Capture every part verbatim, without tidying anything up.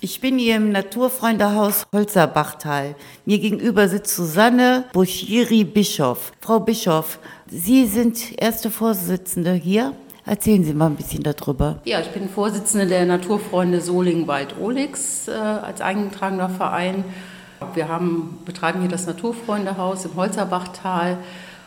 Ich bin hier im Naturfreundehaus Holzerbachtal. Mir gegenüber sitzt Susanne Buschiri-Bischoff. Frau Bischoff, Sie sind erste Vorsitzende hier. Erzählen Sie mal ein bisschen darüber. Ja, ich bin Vorsitzende der Naturfreunde Solingen-Wald-Ohlix äh, als eingetragener Verein. Wir haben, betreiben hier das Naturfreundehaus im Holzerbachtal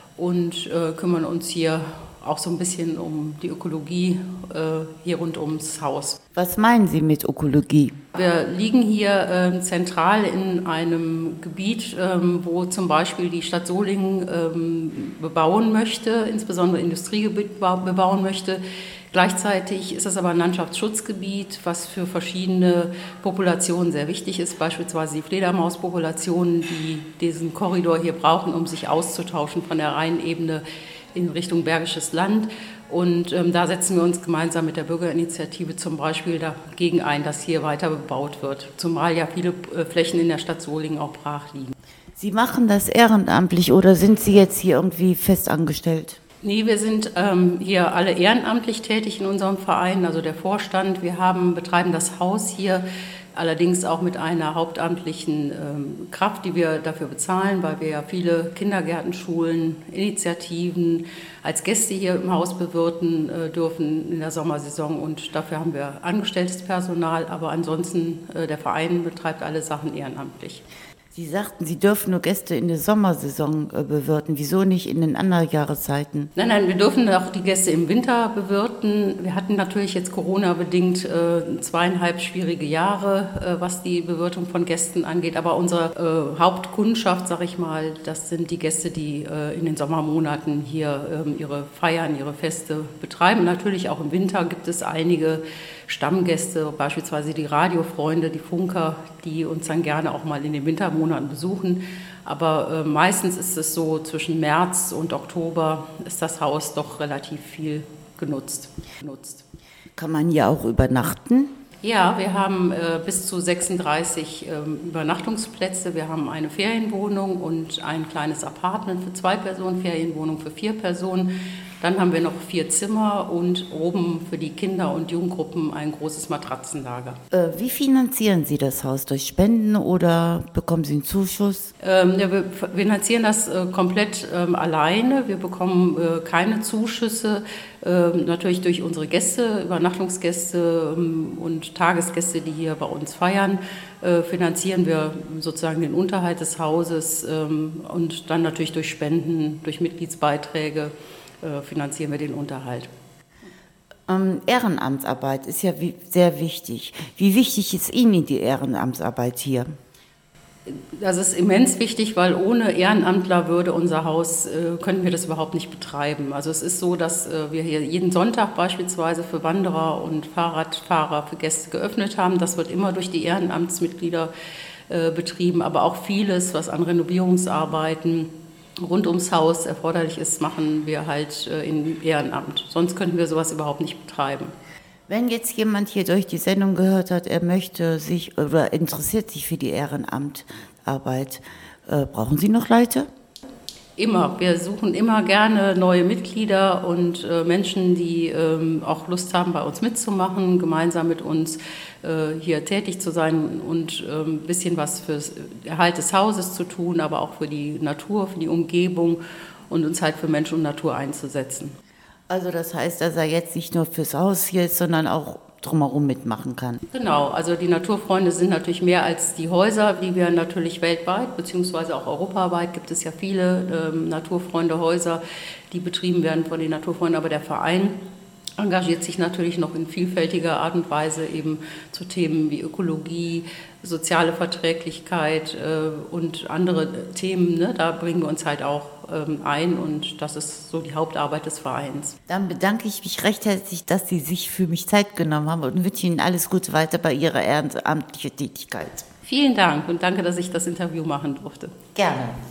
und äh, kümmern uns hier auch so ein bisschen um die Ökologie äh, hier rund ums Haus. Was meinen Sie mit Ökologie? Wir liegen hier äh, zentral in einem Gebiet, ähm, wo zum Beispiel die Stadt Solingen ähm, bebauen möchte, insbesondere Industriegebiet bebauen möchte. Gleichzeitig ist es aber ein Landschaftsschutzgebiet, was für verschiedene Populationen sehr wichtig ist, beispielsweise die Fledermauspopulationen, die diesen Korridor hier brauchen, um sich auszutauschen von der Rheinebene in Richtung Bergisches Land. Und ähm, da setzen wir uns gemeinsam mit der Bürgerinitiative zum Beispiel dagegen ein, dass hier weiter bebaut wird, zumal ja viele äh, Flächen in der Stadt Solingen auch brach liegen. Sie machen das ehrenamtlich oder sind Sie jetzt hier irgendwie fest angestellt? Nee, wir sind ähm, hier alle ehrenamtlich tätig in unserem Verein, also der Vorstand. Wir haben, betreiben das Haus hier, allerdings auch mit einer hauptamtlichen ähm, Kraft, die wir dafür bezahlen, weil wir ja viele Kindergärten, Schulen, Initiativen als Gäste hier im Haus bewirten äh, dürfen in der Sommersaison. Und dafür haben wir angestelltes Personal, aber ansonsten äh, der Verein betreibt alle Sachen ehrenamtlich. Sie sagten, Sie dürfen nur Gäste in der Sommersaison äh, bewirten. Wieso nicht in den anderen Jahreszeiten? Nein, nein, wir dürfen auch die Gäste im Winter bewirten. Wir hatten natürlich jetzt Corona-bedingt äh, zweieinhalb schwierige Jahre, äh, was die Bewirtung von Gästen angeht. Aber unsere äh, Hauptkundschaft, sag ich mal, das sind die Gäste, die äh, in den Sommermonaten hier äh, ihre Feiern, ihre Feste betreiben. Natürlich auch im Winter gibt es einige Stammgäste, beispielsweise die Radiofreunde, die Funker, die uns dann gerne auch mal in den Wintermonaten besuchen. Aber äh, meistens ist es so, zwischen März und Oktober ist das Haus doch relativ viel genutzt. genutzt. Kann man hier auch übernachten? Ja, wir haben äh, bis zu sechsunddreißig ähm, Übernachtungsplätze. Wir haben eine Ferienwohnung und ein kleines Apartment für zwei Personen, Ferienwohnung für vier Personen. Dann haben wir noch vier Zimmer und oben für die Kinder- und Jugendgruppen ein großes Matratzenlager. Äh, wie finanzieren Sie das Haus? Durch Spenden oder bekommen Sie einen Zuschuss? Ähm, ja, wir finanzieren das äh, komplett ähm, alleine. Wir bekommen äh, keine Zuschüsse. Äh, natürlich durch unsere Gäste, Übernachtungsgäste ähm, und Tagesgäste, die hier bei uns feiern, äh, finanzieren wir sozusagen den Unterhalt des Hauses ähm, und dann natürlich durch Spenden, durch Mitgliedsbeiträge finanzieren wir den Unterhalt. Ähm, Ehrenamtsarbeit ist ja wie, sehr wichtig. Wie wichtig ist Ihnen die Ehrenamtsarbeit hier? Das ist immens wichtig, weil ohne Ehrenamtler würde unser Haus, äh, könnten wir das überhaupt nicht betreiben. Also es ist so, dass äh, wir hier jeden Sonntag beispielsweise für Wanderer und Fahrradfahrer, für Gäste geöffnet haben. Das wird immer durch die Ehrenamtsmitglieder äh, betrieben, aber auch vieles, was an Renovierungsarbeiten rund ums Haus erforderlich ist, machen wir halt äh, im Ehrenamt. Sonst könnten wir sowas überhaupt nicht betreiben. Wenn jetzt jemand hier durch die Sendung gehört hat, er möchte sich oder interessiert sich für die Ehrenamtarbeit, äh, brauchen Sie noch Leute? Immer. Wir suchen immer gerne neue Mitglieder und äh, Menschen, die ähm, auch Lust haben, bei uns mitzumachen, gemeinsam mit uns äh, hier tätig zu sein und ein ähm, bisschen was für den Erhalt des Hauses zu tun, aber auch für die Natur, für die Umgebung und uns halt für Mensch und Natur einzusetzen. Also das heißt, dass er jetzt nicht nur fürs Haus hier ist, sondern auch drumherum mitmachen kann. Genau, also die Naturfreunde sind natürlich mehr als die Häuser, die wir natürlich weltweit beziehungsweise auch europaweit gibt es ja viele ähm, Naturfreundehäuser, die betrieben werden von den Naturfreunden, aber der Verein engagiert sich natürlich noch in vielfältiger Art und Weise eben zu Themen wie Ökologie, soziale Verträglichkeit äh, und andere Themen. Ne? Da bringen wir uns halt auch ähm, ein und das ist so die Hauptarbeit des Vereins. Dann bedanke ich mich recht herzlich, dass Sie sich für mich Zeit genommen haben und wünsche Ihnen alles Gute weiter bei Ihrer ehrenamtlichen Tätigkeit. Vielen Dank und danke, dass ich das Interview machen durfte. Gerne.